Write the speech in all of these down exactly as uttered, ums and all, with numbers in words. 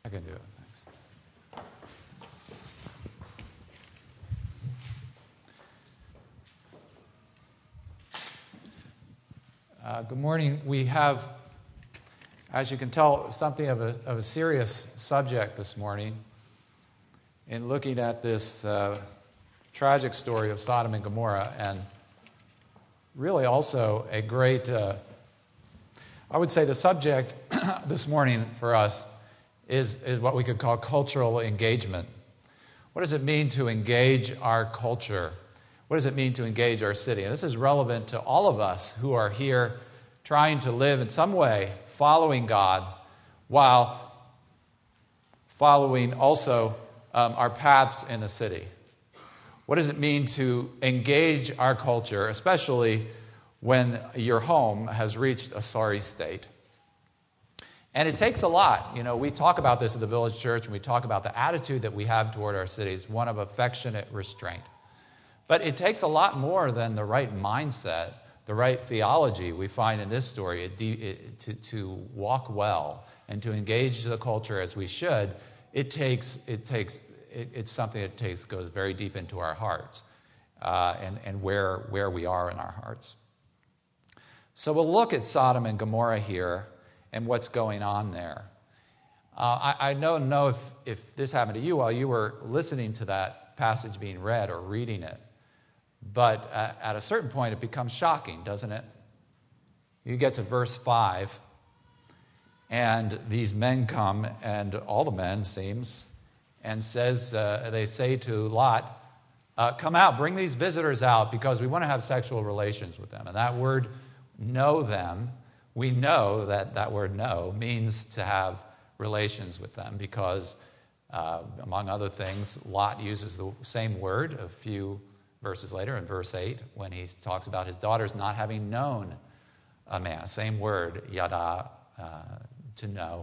can do it. Thanks. Uh, good morning. We have, as you can tell, something of a, of a serious subject this morning in looking at this uh, tragic story of Sodom and Gomorrah, and really also a great, uh, I would say the subject this morning for us is, is what we could call cultural engagement. What does it mean to engage our culture? What does it mean to engage our city? And this is relevant to all of us who are here trying to live in some way following God while following also um, our paths in the city. What does it mean to engage our culture, especially when your home has reached a sorry state? And it takes a lot. You know, we talk about this at the Village Church, and we talk about the attitude that we have toward our cities, one of affectionate restraint. But it takes a lot more than the right mindset, the right theology we find in this story it, it, to, to walk well and to engage the culture as we should. It takes, it takes, it, it's something that takes goes very deep into our hearts uh, and, and where, where we are in our hearts. So we'll look at Sodom and Gomorrah here and what's going on there. Uh, I, I don't know if, if this happened to you while you were listening to that passage being read or reading it. But uh, at a certain point, it becomes shocking, doesn't it? You get to verse five, and these men come, and all the men, seems, and says, uh, they say to Lot, uh, come out, bring these visitors out, because we want to have sexual relations with them. And that word, know them, we know that that word know means to have relations with them, because, uh, among other things, Lot uses the same word a few verses later in verse eight, when he talks about his daughters not having known a man. Same word, yada, uh, to know.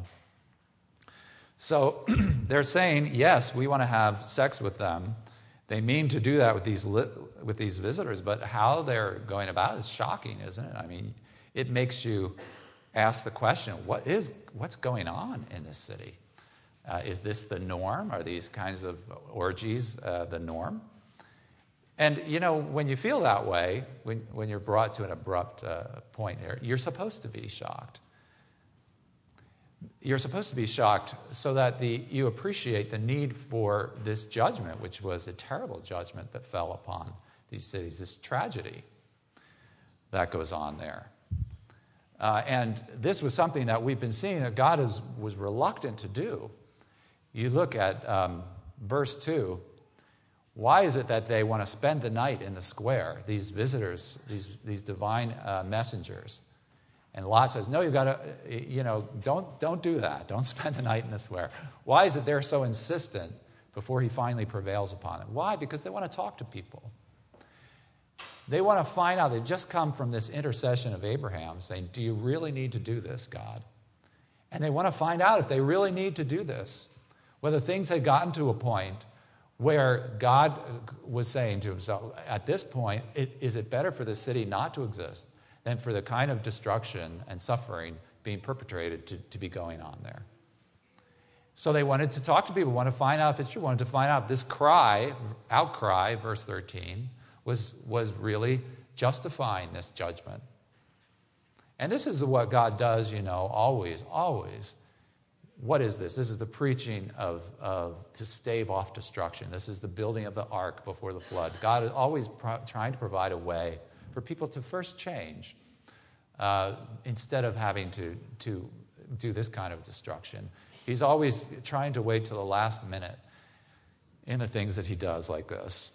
So they're saying, yes, we want to have sex with them. They mean to do that with these li- with these visitors, but how they're going about it is shocking, isn't it? I mean, it makes you ask the question, what is what's going on in this city? Uh, is this the norm? Are these kinds of orgies uh, the norm? And, you know, when you feel that way, when, when you're brought to an abrupt uh, point here, you're supposed to be shocked. You're supposed to be shocked so that the, you appreciate the need for this judgment, which was a terrible judgment that fell upon these cities, this tragedy that goes on there. Uh, and this was something that we've been seeing that God is, was reluctant to do. You look at um, verse two. Why is it that they want to spend the night in the square, these visitors, these, these divine uh, messengers? And Lot says, no, you've got to, you know, don't, don't do that. Don't spend the night in the square. Why is it they're so insistent before he finally prevails upon it? Why? Because they want to talk to people. They want to find out. They've just come from this intercession of Abraham saying, do you really need to do this, God? And they want to find out if they really need to do this, whether things had gotten to a point where God was saying to himself, at this point, it, is it better for the city not to exist than for the kind of destruction and suffering being perpetrated to, to be going on there? So they wanted to talk to people, wanted to find out if it's true, wanted to find out if this cry, outcry, verse thirteen, was, was really justifying this judgment. And this is what God does, you know, always, always. What is this? This is the preaching of, of to stave off destruction. This is the building of the ark before the flood. God is always pro- trying to provide a way for people to first change uh, instead of having to, to do this kind of destruction. He's always trying to wait till the last minute in the things that he does like this.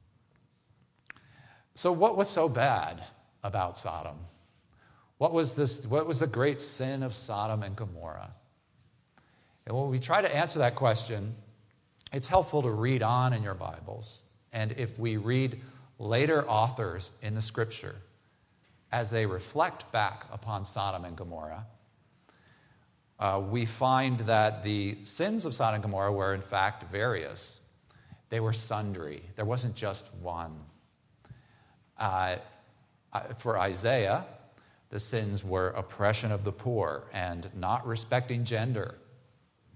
So what was so bad about Sodom? What was this? What was the great sin of Sodom and Gomorrah? And when we try to answer that question, it's helpful to read on in your Bibles. And if we read later authors in the Scripture as they reflect back upon Sodom and Gomorrah, uh, we find that the sins of Sodom and Gomorrah were in fact various. They were sundry. There wasn't just one. Uh, for Isaiah, the sins were oppression of the poor and not respecting gender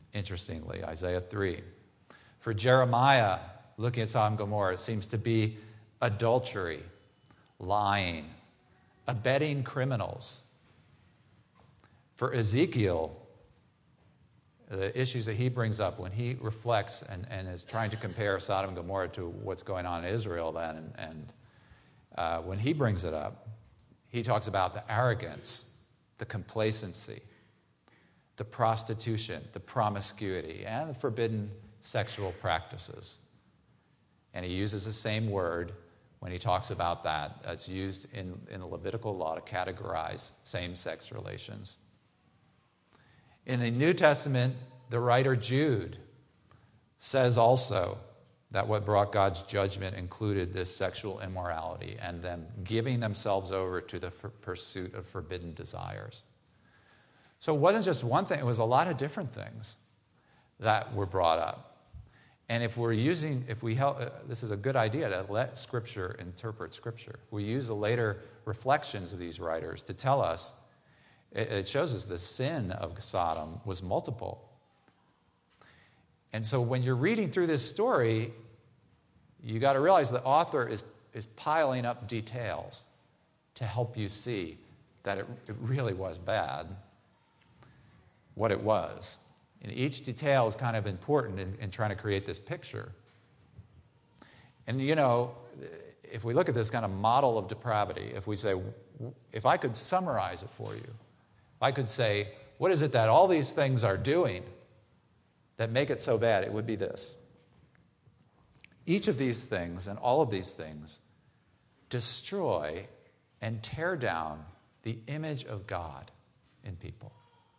interestingly, Isaiah three. For Jeremiah, looking at Sodom and Gomorrah, it seems to be adultery, lying, abetting criminals. For Ezekiel, the issues that he brings up when he reflects and, and is trying to compare Sodom and Gomorrah to what's going on in Israel then, and, and uh, when he brings it up, he talks about the arrogance, the complacency, the prostitution, the promiscuity, and the forbidden sexual practices. And he uses the same word when he talks about that. It's used in, in the Levitical law to categorize same-sex relations. In the New Testament, the writer Jude says also that what brought God's judgment included this sexual immorality and them giving themselves over to the f- pursuit of forbidden desires. So it wasn't just one thing, it was a lot of different things that were brought up. And if we're using, if we help, uh, this is a good idea to let Scripture interpret Scripture. If we use the later reflections of these writers to tell us, it, it shows us the sin of Sodom was multiple. And so when you're reading through this story, you got to realize the author is, is piling up details to help you see that it, it really was bad, what it was. And each detail is kind of important in, in trying to create this picture. And, you know, if we look at this kind of model of depravity, if we say, if I could summarize it for you, if I could say, what is it that all these things are doing that make it so bad, it would be this. Each of these things and all of these things destroy and tear down the image of God in people.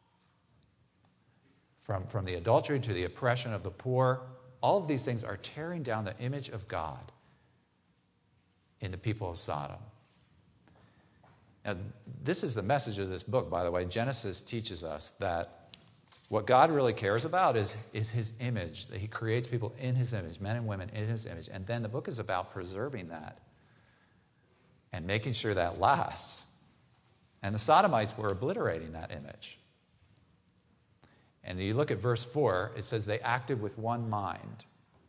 From, from the adultery to the oppression of the poor, all of these things are tearing down the image of God in the people of Sodom. Now, this is the message of this book, by the way. Genesis teaches us that what God really cares about is, is his image, that he creates people in his image, men and women in his image. And then the book is about preserving that and making sure that lasts. And the Sodomites were obliterating that image. And you look at verse four, it says they acted with one mind.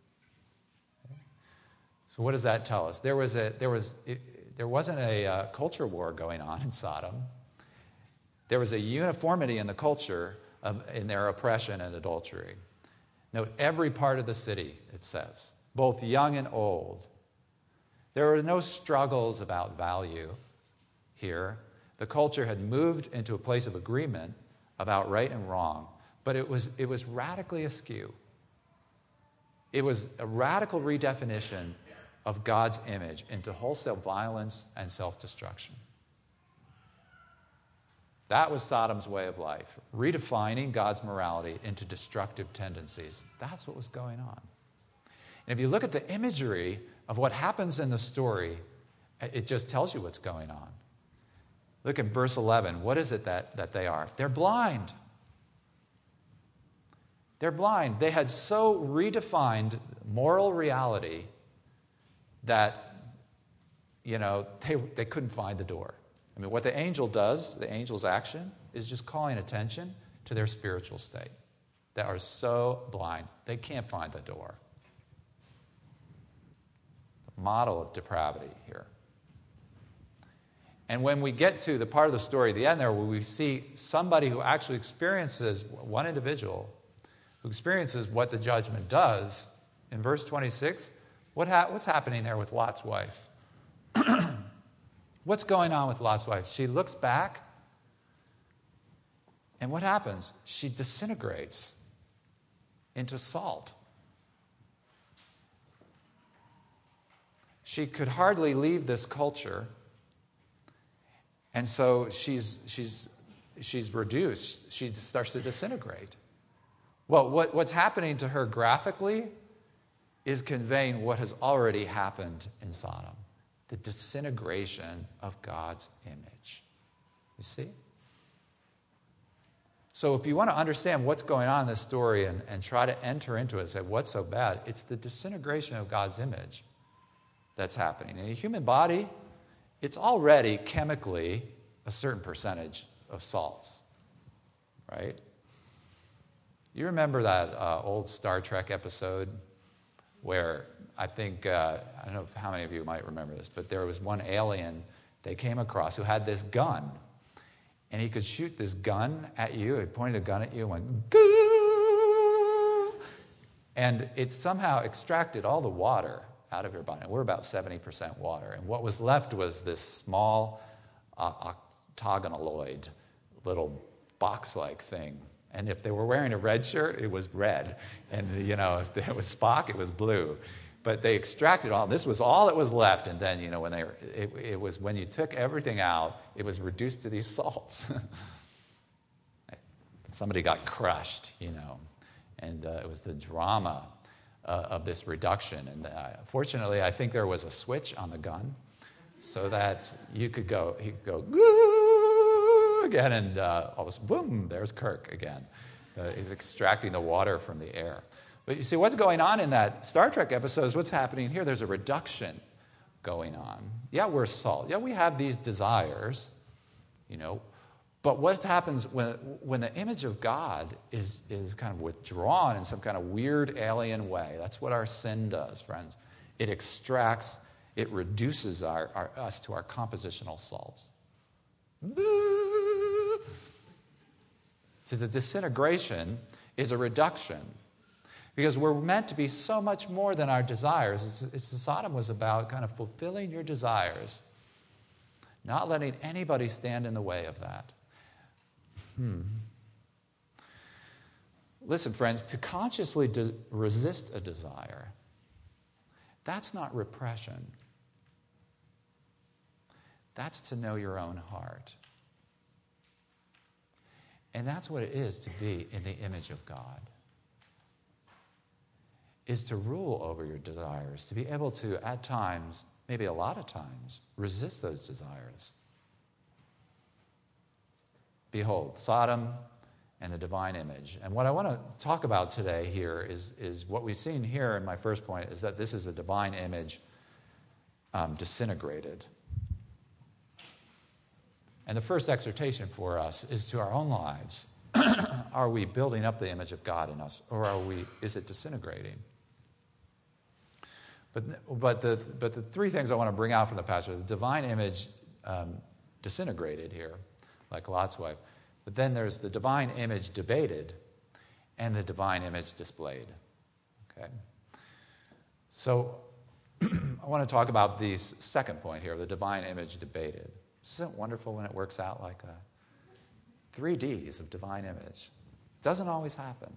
So what does that tell us? There was a there was it, there wasn't a uh, culture war going on in Sodom. There was a uniformity in the culture of, in their oppression and adultery. Note every part of the city, it says, both young and old. There were no struggles about value here. The culture had moved into a place of agreement about right and wrong. But it was, it was radically askew. It was a radical redefinition of God's image into wholesale violence and self-destruction. That was Sodom's way of life, redefining God's morality into destructive tendencies. That's what was going on. And if you look at the imagery of what happens in the story, it just tells you what's going on. Look at verse eleven. What is it that, that they are? They're blind. They're blind. They had so redefined moral reality that, you know, they, they couldn't find the door. I mean, what the angel does, the angel's action, is just calling attention to their spiritual state. They are so blind, they can't find the door. The model of depravity here. And when we get to the part of the story at the end there where we see somebody who actually experiences, one individual, who experiences what the judgment does, in verse twenty-six, what ha- what's happening there with Lot's wife? What's going on with Lot's wife? She looks back, and what happens? She disintegrates into salt. She could hardly leave this culture, and so she's, she's, she's reduced. She starts to disintegrate. Well, what, what's happening to her graphically is conveying what has already happened in Sodom, the disintegration of God's image. You see? So if you want to understand what's going on in this story and, and try to enter into it and say, what's so bad? It's the disintegration of God's image that's happening. In a human body, it's already chemically a certain percentage of salts, right? you remember that uh, old Star Trek episode where I think, uh, I don't know how many of you might remember this, but there was one alien they came across who had this gun. And he could shoot this gun at you. He pointed a gun at you and went, goo! And it somehow extracted all the water out of your body. We're about seventy percent water. And what was left was this small uh, octagonaloid little box-like thing. And if they were wearing a red shirt, it was red. And, you know, if it was Spock, it was blue. But they extracted all. This was all that was left. And then, you know, when they were, it, it was when you took everything out, it was reduced to these salts. Somebody got crushed, you know. And uh, it was the drama uh, of this reduction. And uh, fortunately, I think there was a switch on the gun so that you could go, he could go, goo, again, and uh, all of a sudden, boom, there's Kirk again. Uh, he's extracting the water from the air. But you see, what's going on in that Star Trek episode is what's happening here. There's a reduction going on. Yeah, we're salt. Yeah, we have these desires, you know. But what happens when, when the image of God is, is kind of withdrawn in some kind of weird alien way? That's what our sin does, friends. It extracts, it reduces our, our, us to our compositional salts. So the disintegration is a reduction. Because we're meant to be so much more than our desires. It's, it's, Sodom was about kind of fulfilling your desires, not letting anybody stand in the way of that. Hmm. Listen, friends, to consciously de- resist a desire, that's not repression. That's to know your own heart. And that's what it is to be in the image of God. Is to rule over your desires, to be able to, at times, maybe a lot of times, resist those desires. Behold, Sodom and the divine image. And what I want to talk about today here is, is what we've seen here in my first point is that this is a divine image um, disintegrated. And the first exhortation for us is to our own lives. Are we building up the image of God in us, or are we? Is it disintegrating? But, but, the, but the three things I want to bring out from the passage, the divine image um, disintegrated here, like Lot's wife. But then there's the divine image debated and the divine image displayed. Okay? So I want to talk about the second point here, the divine image debated. Isn't it wonderful when it works out like that? Three Ds of divine image. It doesn't always happen.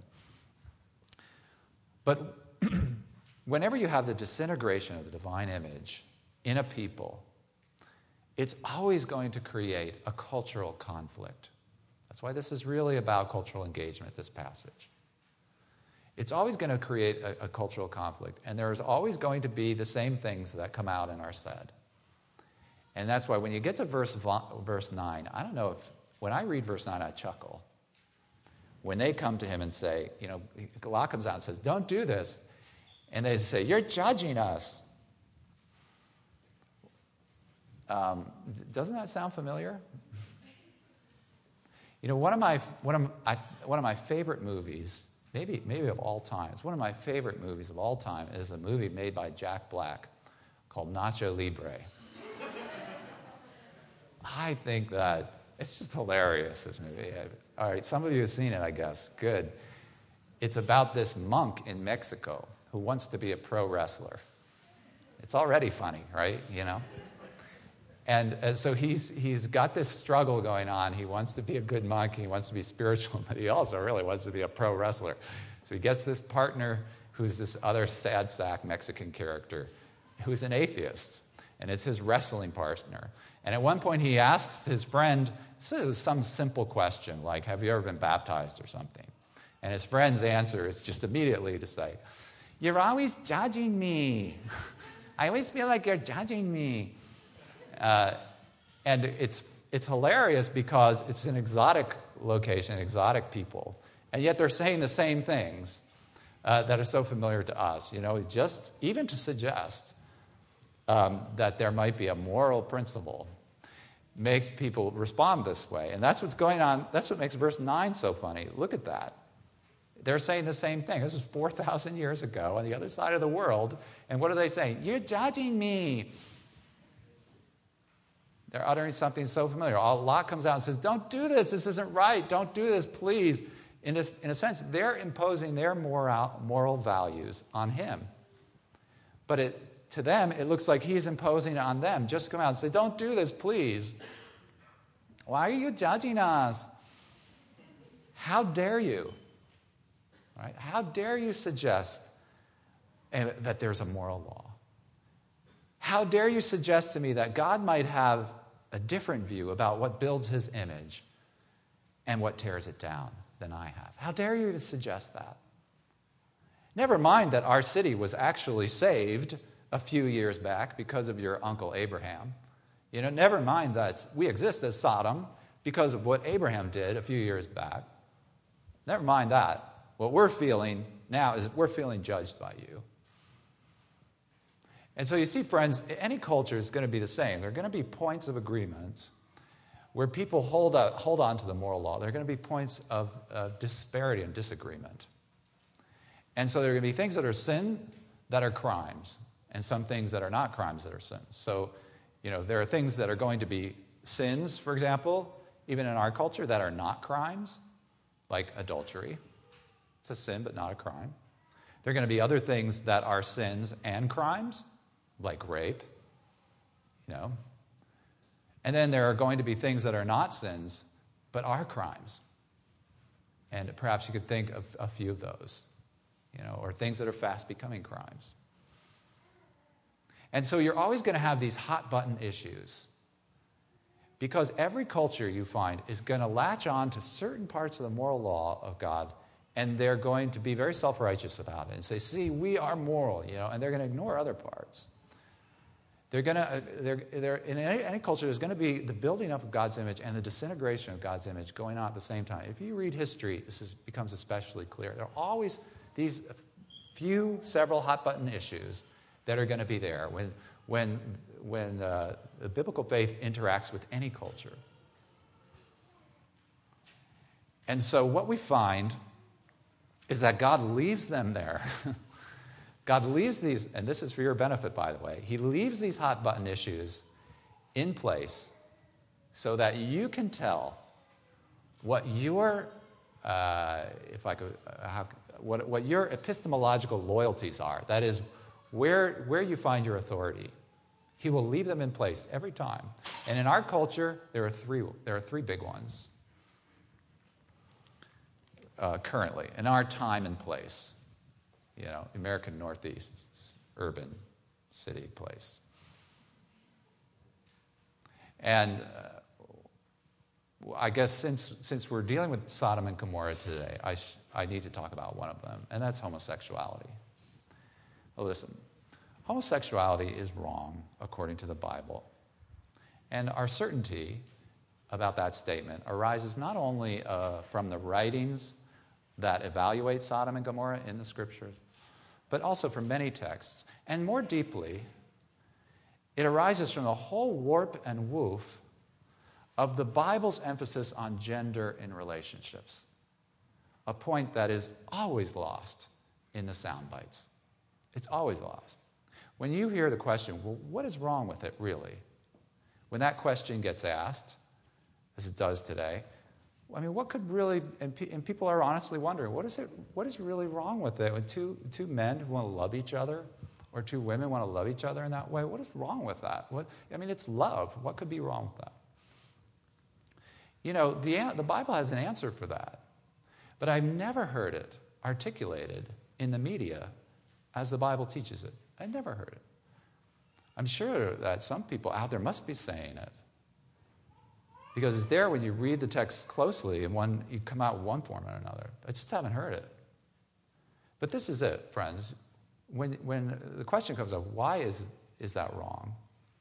But whenever you have the disintegration of the divine image in a people, it's always going to create a cultural conflict. That's why this is really about cultural engagement, this passage. It's always going to create a, a cultural conflict, and there's always going to be the same things that come out in our said. And that's why when you get to verse, verse nine, I don't know if, when I read verse nine, I chuckle. When they come to him and say, you know, Lot comes out and says, don't do this. And they say, you're judging us. Um, doesn't that sound familiar? You know, one of my one of I, one of my favorite movies, maybe maybe of all time, it's one of my favorite movies of all time, is a movie made by Jack Black called Nacho Libre. I think that it's just hilarious, this movie. All right, some of you have seen it, I guess. Good. It's about this monk in Mexico who wants to be a pro wrestler. It's already funny, right? You know? And, and so he's he's got this struggle going on. He wants to be a good monk. He wants to be spiritual, but he also really wants to be a pro wrestler. So he gets this partner who's this other sad sack Mexican character who's an atheist, and it's his wrestling partner. And at one point he asks his friend, this is some simple question, like, have you ever been baptized or something? And his friend's answer is just immediately to say, you're always judging me. I always feel like you're judging me. Uh, and it's it's hilarious because it's an exotic location, exotic people, and yet they're saying the same things uh, that are so familiar to us. You know, just even to suggest um, that there might be a moral principle makes people respond this way, and that's what's going on. That's what makes verse nine so funny. Look at that. they're saying the same thing. This is four thousand years ago on the other side of the world. And what are they saying? You're judging me. They're uttering something so familiar. Lot comes out and says, don't do this. This isn't right. Don't do this, please. In a, in a sense, they're imposing their moral, moral values on him. But it, to them, it looks like he's imposing it on them. Just come out and say, don't do this, please. Why are you judging us? How dare you? Right? How dare you suggest that there's a moral law? How dare you suggest to me that God might have a different view about what builds his image and what tears it down than I have? How dare you suggest that? Never mind that our city was actually saved a few years back because of your Uncle Abraham. You know, never mind that we exist as Sodom because of what Abraham did a few years back. Never mind that. What we're feeling now is we're feeling judged by you. And so you see, friends, any culture is going to be the same. There are going to be points of agreement where people hold, out, hold on to the moral law. There are going to be points of uh, disparity and disagreement. And so there are going to be things that are sin that are crimes, and some things that are not crimes that are sins. So, you know, there are things that are going to be sins, for example, even in our culture, that are not crimes, like adultery. It's a sin, but not a crime. There are going to be other things that are sins and crimes, like rape, you know. And then there are going to be things that are not sins, but are crimes. And perhaps you could think of a few of those, you know, or things that are fast becoming crimes. And so you're always going to have these hot button issues, because every culture you find is going to latch on to certain parts of the moral law of God, and they're going to be very self-righteous about it and say, see, we are moral, you know, and they're going to ignore other parts. They're going to, they're, they're, in any, any culture, there's going to be the building up of God's image and the disintegration of God's image going on at the same time. If you read history, this is, becomes especially clear. There are always these few, several hot-button issues that are going to be there when, when, when uh, the biblical faith interacts with any culture. And so what we find is that God leaves them there. God leaves these, and this is for your benefit, by the way, he leaves these hot-button issues in place so that you can tell what your, uh, if I could, uh, how, what, what your epistemological loyalties are. That is, where, where you find your authority. He will leave them in place every time. And in our culture, there are three, there are three big ones uh, currently, in our time and place. You know, American Northeast, urban city place. And uh, I guess since since we're dealing with Sodom and Gomorrah today, I, sh- I need to talk about one of them, and that's homosexuality. Well, listen, homosexuality is wrong according to the Bible. And our certainty about that statement arises not only uh, from the writings that evaluate Sodom and Gomorrah in the Scriptures, but also from many texts. And more deeply, it arises from the whole warp and woof of the Bible's emphasis on gender in relationships, a point that is always lost in the sound bites. It's always lost. When you hear the question, well, what is wrong with it, really? When that question gets asked, as it does today, I mean, what could really, and, pe- and people are honestly wondering, what is it? What is really wrong with it? When two, two men who want to love each other, or two women want to love each other in that way, what is wrong with that? What, I mean, it's love. What could be wrong with that? You know, the, the Bible has an answer for that, but I've never heard it articulated in the media as the Bible teaches it. I've never heard it. I'm sure that some people out there must be saying it, because it's there when you read the text closely and one, you come out one form or another. I just haven't heard it. But this is it, friends. When, when the question comes up, why is, is that wrong?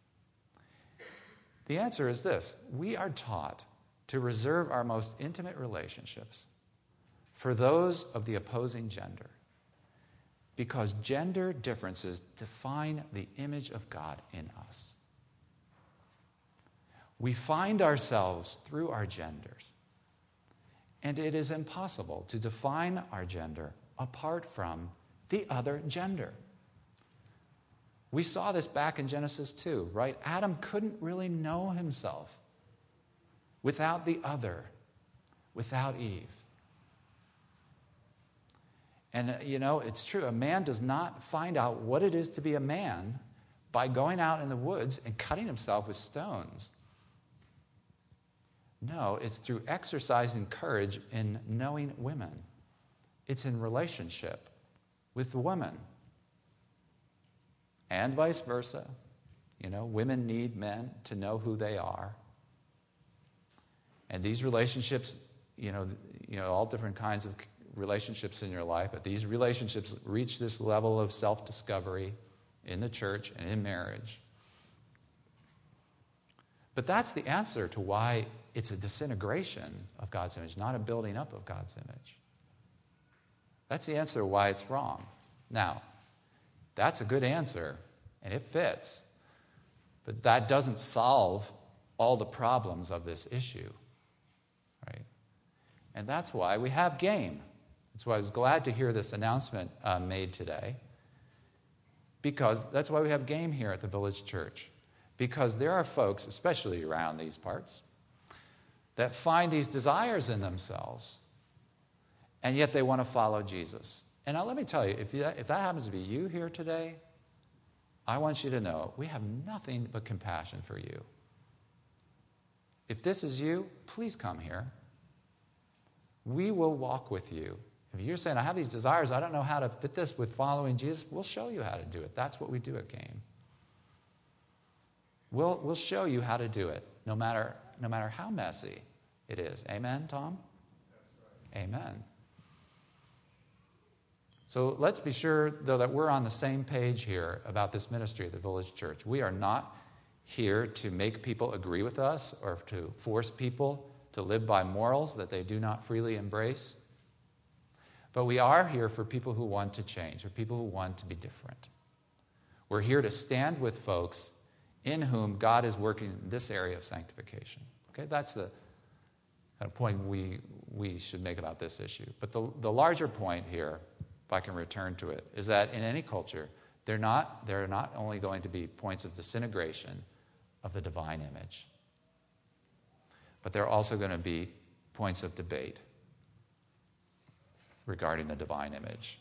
The answer is this. We are taught to reserve our most intimate relationships for those of the opposing gender, because gender differences define the image of God in us. We find ourselves through our genders And it is impossible to define our gender apart from the other gender. We saw this back in Genesis two, right? Adam couldn't really know himself without the other, without Eve. And, uh, you know, it's true. A man does not find out what it is to be a man by going out in the woods and cutting himself with stones. No, it's through exercising courage in knowing women. It's in relationship with the woman. And vice versa. You know, women need men to know who they are. And these relationships, you know, you know, all different kinds of relationships in your life, but these relationships reach this level of self-discovery in the church and in marriage. But that's the answer to why it's a disintegration of God's image, not a building up of God's image. That's the answer to why it's wrong. Now, that's a good answer, and it fits. But that doesn't solve all the problems of this issue, right? And that's why we have GAME. That's why I was glad to hear this announcement uh, made today. Because that's why we have GAME here at the Village Church. Because there are folks, especially around these parts, that find these desires in themselves, and yet they want to follow Jesus. And now let me tell you, if, you, if that happens to be you here today, I want you to know we have nothing but compassion for you. If this is you, please come here. We will walk with you. If you're saying, I have these desires, I don't know how to fit this with following Jesus, we'll show you how to do it. That's what we do at GAME. We'll, we'll show you how to do it, no matter, no matter how messy it is. Amen, Tom? That's right. Amen. So let's be sure, though, that we're on the same page here about this ministry at the Village Church. We are not here to make people agree with us or to force people to live by morals that they do not freely embrace. But we are here for people who want to change, for people who want to be different. We're here to stand with folks in whom God is working in this area of sanctification. Okay, that's the kind of point we, we should make about this issue. But the, the larger point here, if I can return to it, is that in any culture, they're not, they're not only going to be points of disintegration of the divine image, but they're also going to be points of debate regarding the divine image.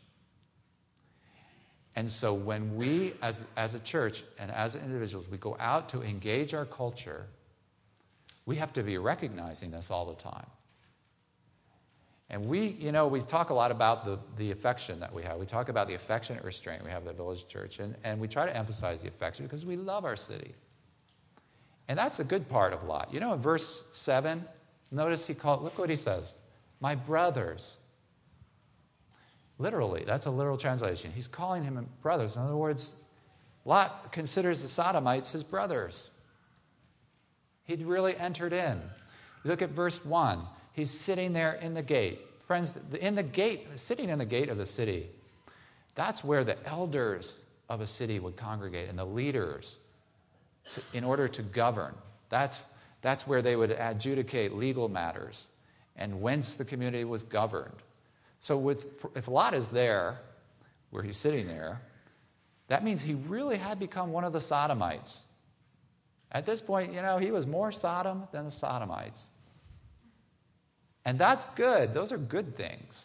And so when we, as, as a church and as individuals, we go out to engage our culture, we have to be recognizing this all the time. And we, you know, we talk a lot about the, the affection that we have. We talk about the affectionate restraint we have at the Village Church, and, and we try to emphasize the affection because we love our city. And that's a good part of Lot. You know, in verse seven, notice he called, look what he says, my brothers. Literally, that's a literal translation. He's calling him brothers. In other words, Lot considers the Sodomites his brothers. He'd really entered in. Look at verse one. He's sitting there in the gate. Friends, in the gate, sitting in the gate of the city, that's where the elders of a city would congregate and the leaders in order to govern. That's, that's where they would adjudicate legal matters and whence the community was governed. So with, if Lot is there, where he's sitting there, that means he really had become one of the Sodomites. At this point, you know, he was more Sodom than the Sodomites. And that's good. Those are good things.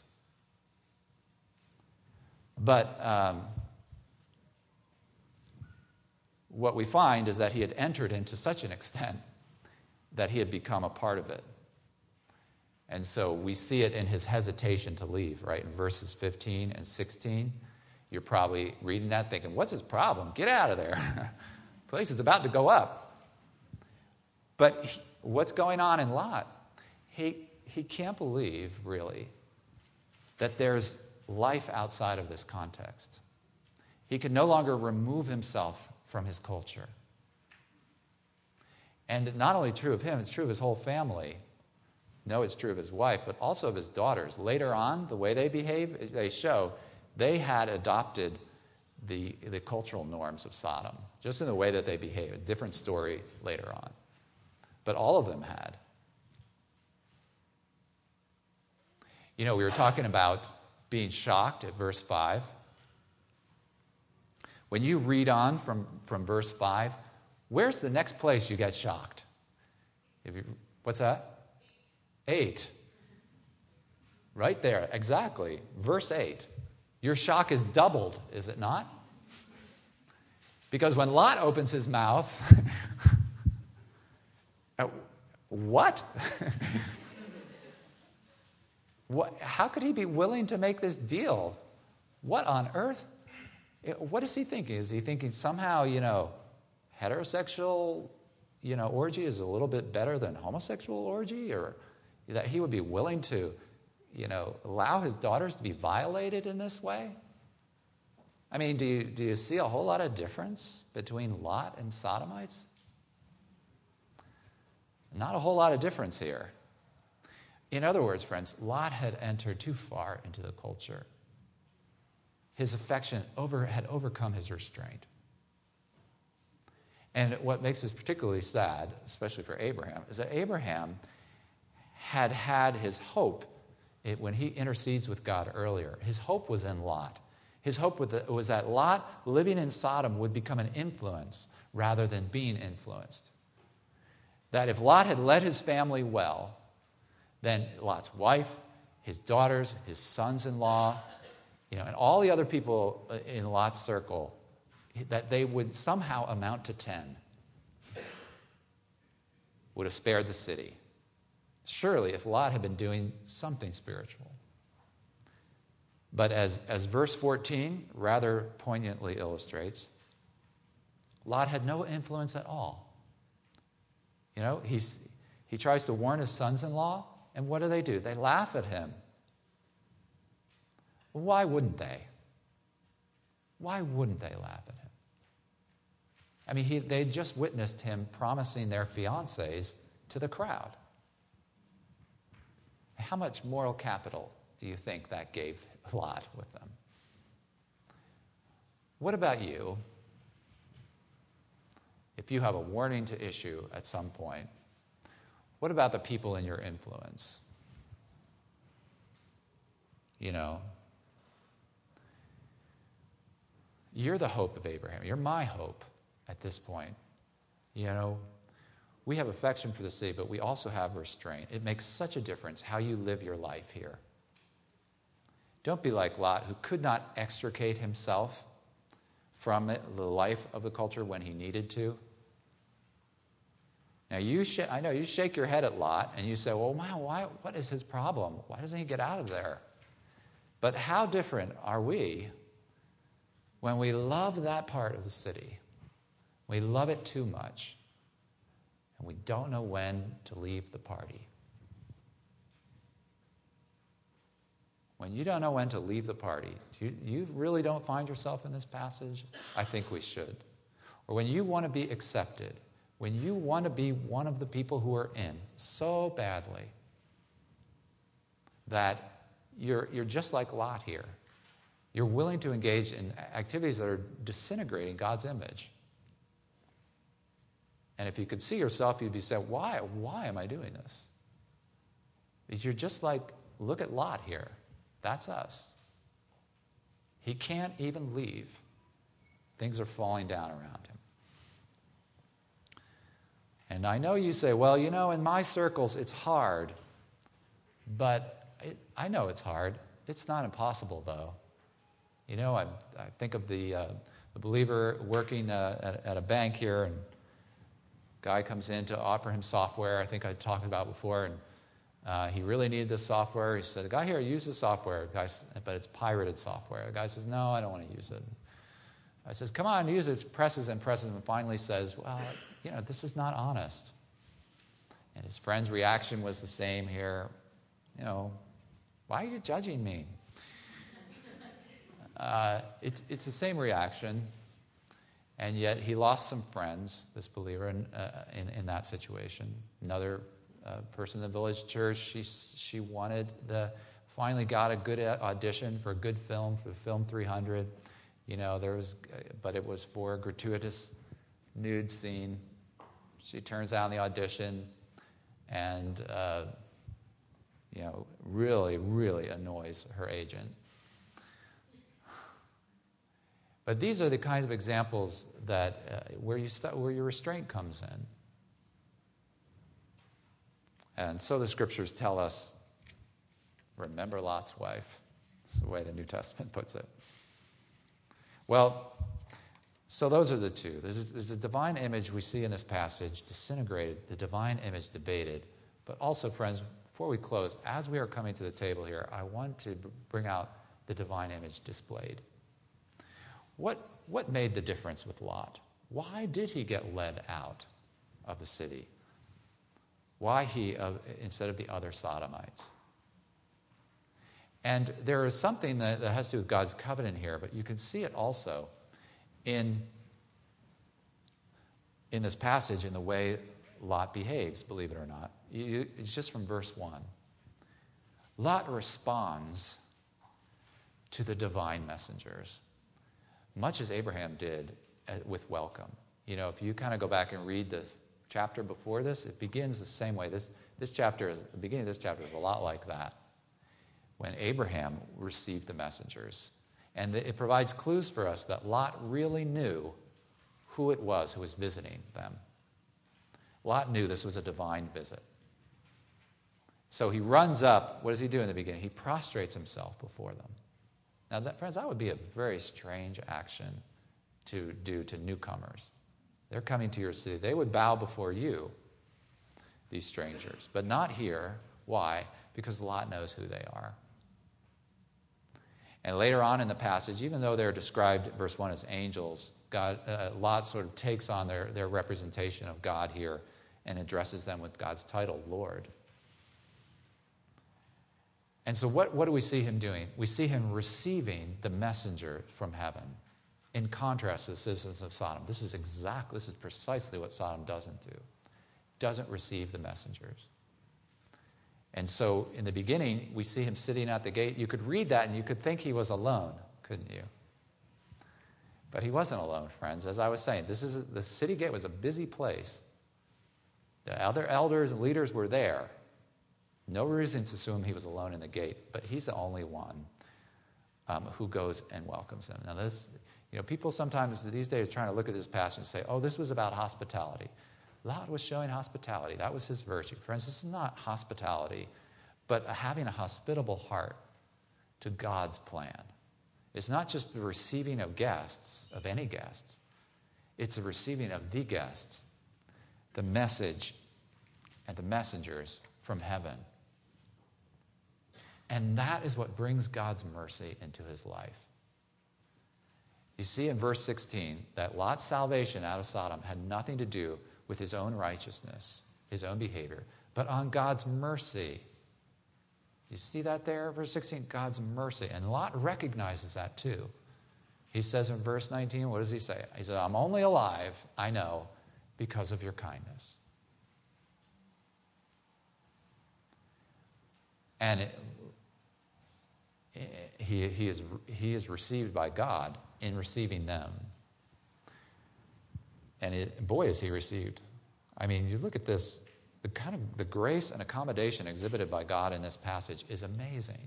But um, what we find is that he had entered into such an extent that he had become a part of it. And so we see it in his hesitation to leave, right? In verses fifteen and sixteen, you're probably reading that thinking, what's his problem? Get out of there. Place is about to go up. But he, what's going on in Lot? He, he can't believe, really, that there's life outside of this context. He can no longer remove himself from his culture. And not only true of him, it's true of his whole family. No, it's true of his wife, but also of his daughters. Later on, the way they behave, they show they had adopted the, the cultural norms of Sodom, just in the way that they behave. A different story later on. But all of them had. You know, we were talking about being shocked at verse five. When you read on from, from verse five, where's the next place you get shocked? If you, what's that? Eight. Right there, exactly. Verse eight. Your shock is doubled, is it not? Because when Lot opens his mouth, what? What? How could he be willing to make this deal? What on earth? What is he thinking? Is he thinking somehow, you know, heterosexual, you know, orgy is a little bit better than homosexual orgy? Or that he would be willing to, you know, allow his daughters to be violated in this way? I mean, do you, do you see a whole lot of difference between Lot and Sodomites? Not a whole lot of difference here. In other words, friends, Lot had entered too far into the culture. His affection over, had overcome his restraint. And what makes this particularly sad, especially for Abraham, is that Abraham had had his hope it, when he intercedes with God earlier. His hope was in Lot. His hope was that Lot, living in Sodom, would become an influence rather than being influenced. That if Lot had led his family well, then Lot's wife, his daughters, his sons-in-law, you know, and all the other people in Lot's circle, that they would somehow amount to ten, would have spared the city. Surely, if Lot had been doing something spiritual. But as, as verse fourteen rather poignantly illustrates, Lot had no influence at all. You know, he's, he tries to warn his sons-in-law, and what do they do? They laugh at him. Why wouldn't they? Why wouldn't they laugh at him? I mean, he, they just witnessed him promising their fiancés to the crowd. How much moral capital do you think that gave Lot with them? What about you? If you have a warning to issue at some point, what about the people in your influence? You know, you're the hope of Abraham. You're my hope at this point. You know, we have affection for the city, but we also have restraint. It makes such a difference how you live your life here. Don't be like Lot, who could not extricate himself from the life of the culture when he needed to. Now, you sh- I know you shake your head at Lot and you say, well, wow, why, what is his problem? Why doesn't he get out of there? But how different are we when we love that part of the city? We love it too much, and we don't know when to leave the party. When you don't know when to leave the party, you, you really don't find yourself in this passage? I think we should. Or when you want to be accepted, when you want to be one of the people who are in so badly that you're, you're just like Lot here. You're willing to engage in activities that are disintegrating God's image. And if you could see yourself, you'd be saying, why? Why am I doing this? Because you're just like, look at Lot here. That's us. He can't even leave. Things are falling down around him. And I know you say, well, you know, in my circles, it's hard. But it, I know it's hard. It's not impossible, though. You know, I, I think of the, uh, the believer working uh, at, at a bank here, and a guy comes in to offer him software. I think I talked about before, and uh, he really needed this software. He said, the guy here, use the software, guy, but it's pirated software. The guy says, no, I don't want to use it. I says, come on, use it. Presses and presses, and finally says, well, you know, this is not honest. And his friend's reaction was the same here. You know, why are you judging me? Uh, it's, it's the same reaction, and yet he lost some friends, this believer, in, uh, in, in that situation. Another uh, person in the village church, she, she wanted the, finally got a good audition for a good film, for Film three hundred. You know, there was, but it was for a gratuitous nude scene. She turns down the audition, and uh, you know, really, really annoys her agent. But these are the kinds of examples that uh, where you st- where your restraint comes in. And so the scriptures tell us, remember Lot's wife. That's the way the New Testament puts it. Well, so those are the two. There's, there's a divine image we see in this passage disintegrated, the divine image debated. But also, friends, before we close, as we are coming to the table here, I want to bring out the divine image displayed. What, what made the difference with Lot? Why did he get led out of the city? Why he, uh, instead of the other Sodomites? And there is something that, that has to do with God's covenant here, but you can see it also in, in this passage in the way Lot behaves, believe it or not. You, it's just from verse one. Lot responds to the divine messengers, much as Abraham did with welcome. You know, if you kind of go back and read the chapter before this, it begins the same way. This, this chapter, is, the beginning of this chapter is a lot like that, when Abraham received the messengers. And it provides clues for us that Lot really knew who it was who was visiting them. Lot knew this was a divine visit. So he runs up. What does he do in the beginning? He prostrates himself before them. Now, that, friends, that would be a very strange action to do to newcomers. They're coming to your city. They would bow before you, these strangers, but not here. Why? Because Lot knows who they are. And later on in the passage, even though they're described, verse one, as angels, God, uh, Lot sort of takes on their, their representation of God here and addresses them with God's title, Lord. And so what, what do we see him doing? We see him receiving the messenger from heaven. In contrast to the citizens of Sodom. This is exactly, this is precisely what Sodom doesn't do. Doesn't receive the messengers. And so in the beginning, we see him sitting at the gate. You could read that and you could think he was alone, couldn't you? But he wasn't alone, friends. As I was saying, this is the city gate was a busy place. The other elders and leaders were there. No reason to assume he was alone in the gate, but he's the only one um, who goes and welcomes them. Now, this, you know, people sometimes these days are trying to look at this passage and say, oh, this was about hospitality. Lot was showing hospitality. That was his virtue. Friends, this is not hospitality, but having a hospitable heart to God's plan. It's not just the receiving of guests, of any guests. It's the receiving of the guests, the message and the messengers from heaven. And that is what brings God's mercy into his life. You see in verse sixteen that Lot's salvation out of Sodom had nothing to do with his own righteousness, his own behavior, but on God's mercy. You see that there, verse sixteen, God's mercy. And Lot recognizes that too. He says in verse nineteen, what does he say? He says, I'm only alive, I know, because of your kindness. And it, he, he, is, he is received by God in receiving them. And it, boy, is he received. I mean, you look at this, the kind of the grace and accommodation exhibited by God in this passage is amazing.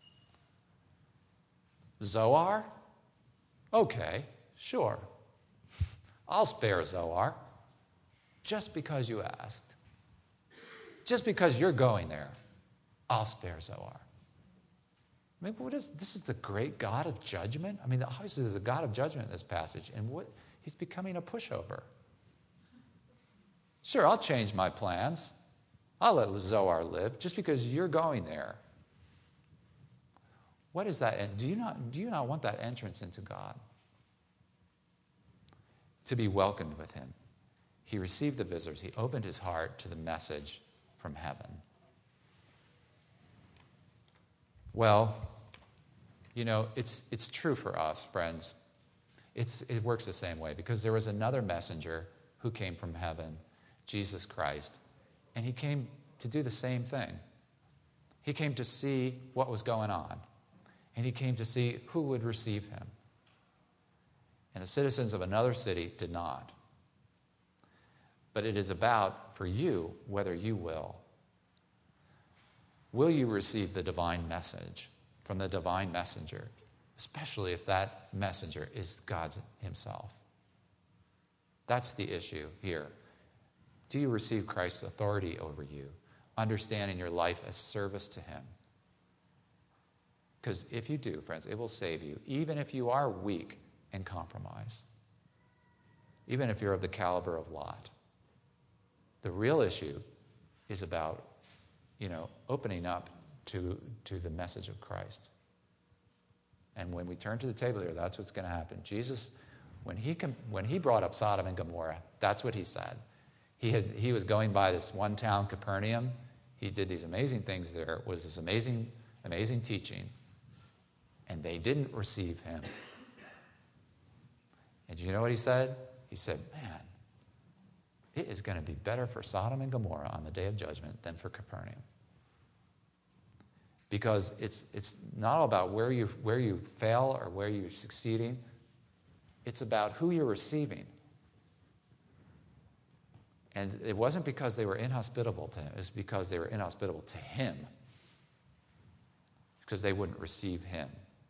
Zoar? Okay, sure. I'll spare Zoar just because you asked. Just because you're going there, I'll spare Zoar. I mean, what is this? Is the great God of judgment? I mean, obviously there's a God of judgment in this passage, and what he's becoming a pushover. Sure, I'll change my plans. I'll let Zoar live just because you're going there. What is that? And do you not do you not want that entrance into God? To be welcomed with him. He received the visitors. He opened his heart to the message from heaven. Well, you know, it's it's true for us, friends. It's, it works the same way because there was another messenger who came from heaven, Jesus Christ, and he came to do the same thing. He came to see what was going on, and he came to see who would receive him. And the citizens of another city did not. But it is about, for you, whether you will. Will you receive the divine message from the divine messenger, especially if that messenger is God himself? That's the issue here. Do you receive Christ's authority over you, understanding your life as service to him? Because if you do, friends, it will save you, even if you are weak and compromised, even if you're of the caliber of Lot. The real issue is about, you know, opening up to, to the message of Christ. And when we turn to the table here, that's what's going to happen. Jesus, when he, com- when he brought up Sodom and Gomorrah, that's what he said. He, had, he was going by this one town, Capernaum. He did these amazing things there. It was this amazing, amazing teaching. And they didn't receive him. And do you know what he said? He said, man, it is going to be better for Sodom and Gomorrah on the day of judgment than for Capernaum. Because it's, it's not all about where you, where you fail or where you're succeeding. It's about who you're receiving. And it wasn't because they were inhospitable to him. It was because they were inhospitable to him. Because they wouldn't receive him.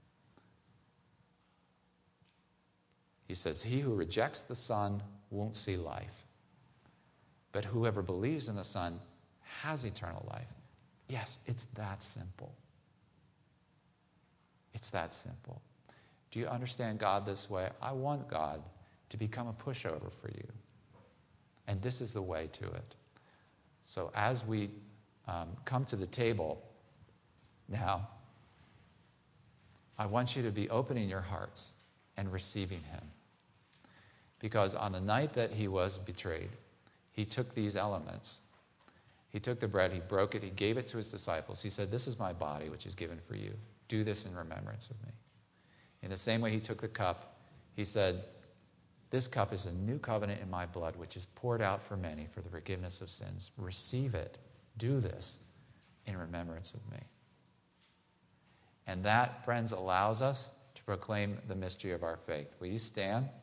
He says, he who rejects the Son won't see life. But whoever believes in the Son has eternal life. Yes, it's that simple. It's that simple. Do you understand God this way? I want God to become a pushover for you. And this is the way to it. So as we um, come to the table now, I want you to be opening your hearts and receiving him. Because on the night that he was betrayed, he took these elements. He took the bread, he broke it, he gave it to his disciples. He said, this is my body, which is given for you. Do this in remembrance of me. In the same way he took the cup, he said, this cup is a new covenant in my blood, which is poured out for many for the forgiveness of sins. Receive it. Do this in remembrance of me. And that, friends, allows us to proclaim the mystery of our faith. Will you stand?